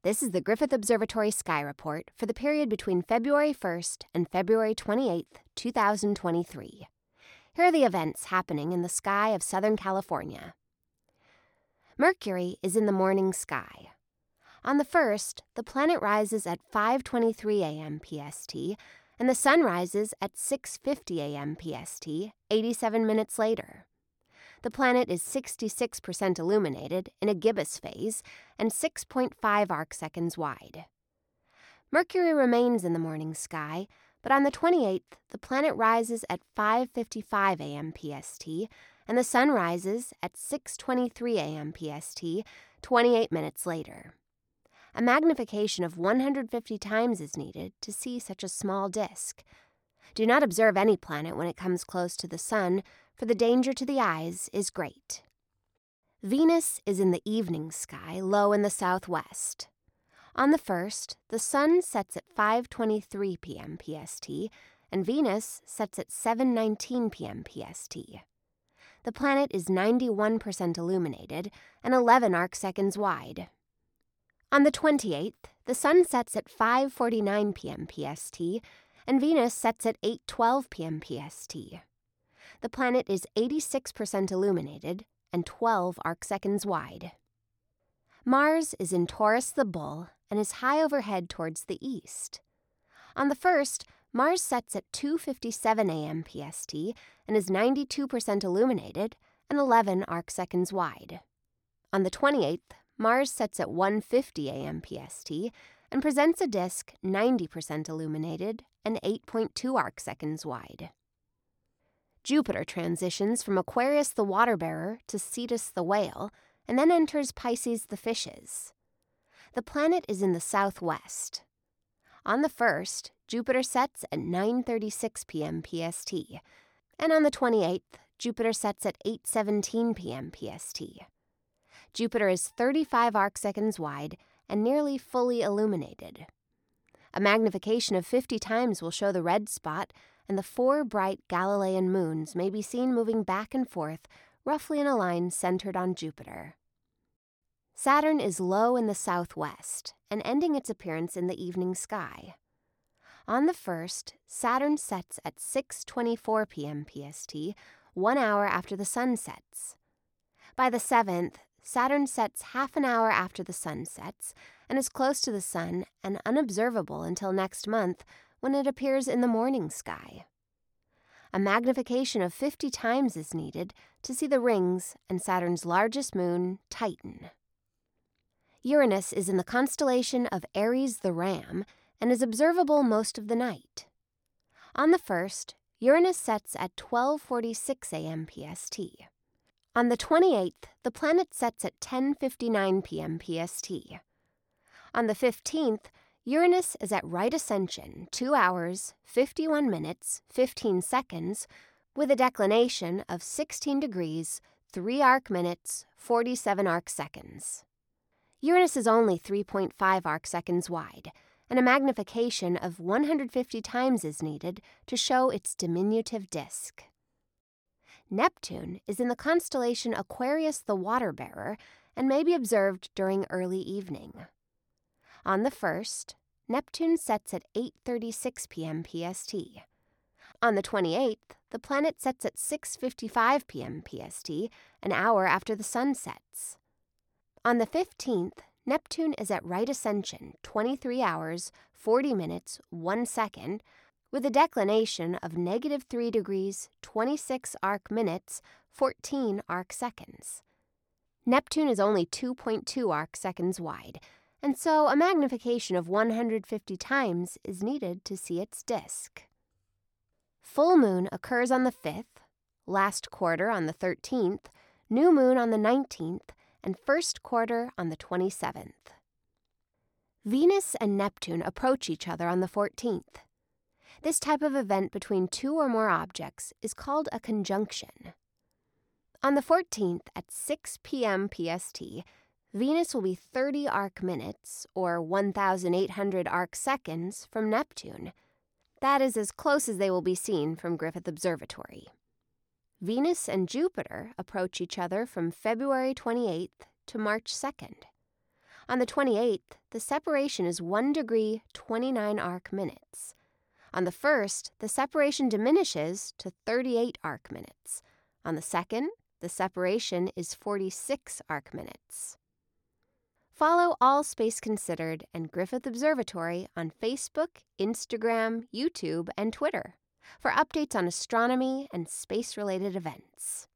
This is the Griffith Observatory Sky Report for the period between February 1st and February 28th, 2023. Here are the events happening in the sky of Southern California. Mercury is in the morning sky. On the 1st, the planet rises at 5:23 a.m. PST, and the sun rises at 6:50 a.m. PST, 87 minutes later. The planet is 66% illuminated in a gibbous phase and 6.5 arcseconds wide. Mercury remains in the morning sky, but on the 28th, the planet rises at 5:55 a.m. PST, and the sun rises at 6:23 a.m. PST, 28 minutes later. A magnification of 150 times is needed to see such a small disk. Do not observe any planet when it comes close to the sun, for the danger to the eyes is great. Venus is in the evening sky, low in the southwest. On the 1st, the sun sets at 5:23 p.m. PST, and Venus sets at 7:19 p.m. PST. The planet is 91% illuminated and 11 arcseconds wide. On the 28th, the sun sets at 5:49 p.m. PST, and Venus sets at 8:12 p.m. PST. The planet is 86% illuminated and 12 arcseconds wide. Mars is in Taurus the Bull and is high overhead towards the east. On the 1st, Mars sets at 2:57 a.m. PST and is 92% illuminated and 11 arcseconds wide. On the 28th, Mars sets at 1:50 a.m. PST and presents a disk 90% illuminated and 8.2 arcseconds wide. Jupiter transitions from Aquarius the water bearer to Cetus the whale, and then enters Pisces the fishes. The planet is in the southwest. On the 1st, Jupiter sets at 9:36 p.m. PST, and on the 28th, Jupiter sets at 8:17 p.m. PST. Jupiter is 35 arcseconds wide and nearly fully illuminated. A magnification of 50 times will show the red spot, and the 4 bright Galilean moons may be seen moving back and forth, roughly in a line centered on Jupiter. Saturn is low in the southwest and ending its appearance in the evening sky. On the 1st, Saturn sets at 6:24 p.m. PST, 1 hour after the sun sets. By the 7th, Saturn sets half an hour after the sun sets and is close to the sun and unobservable until next month when it appears in the morning sky. A magnification of 50 times is needed to see the rings and Saturn's largest moon, Titan. Uranus is in the constellation of Aries the Ram and is observable most of the night. On the 1st, Uranus sets at 12:46 a.m. PST. On the 28th, the planet sets at 10:59 p.m. PST. On the 15th, Uranus is at right ascension, 2 hours, 51 minutes, 15 seconds, with a declination of 16 degrees, 3 arc minutes, 47 arc seconds. Uranus is only 3.5 arcseconds wide, and a magnification of 150 times is needed to show its diminutive disk. Neptune is in the constellation Aquarius the water bearer and may be observed during early evening. On the 1st, Neptune sets at 8:36 p.m. PST. On the 28th, the planet sets at 6:55 p.m. PST, an hour after the sun sets. On the 15th, Neptune is at right ascension, 23 hours, 40 minutes, 1 second, with a declination of -3 degrees, 26 arc minutes, 14 arc seconds. Neptune is only 2.2 arc seconds wide, and so a magnification of 150 times is needed to see its disk. Full moon occurs on the 5th, last quarter on the 13th, new moon on the 19th, and first quarter on the 27th. Venus and Neptune approach each other on the 14th. This type of event between 2 or more objects is called a conjunction. On the 14th at 6 p.m. PST, Venus will be 30 arc minutes, or 1,800 arc seconds, from Neptune. That is as close as they will be seen from Griffith Observatory. Venus and Jupiter approach each other from February 28th to March 2nd. On the 28th, the separation is 1 degree 29 arc minutes. On the 1st, the separation diminishes to 38 arc minutes. On the 2nd, the separation is 46 arc minutes. Follow All Space Considered and Griffith Observatory on Facebook, Instagram, YouTube, and Twitter for updates on astronomy and space-related events.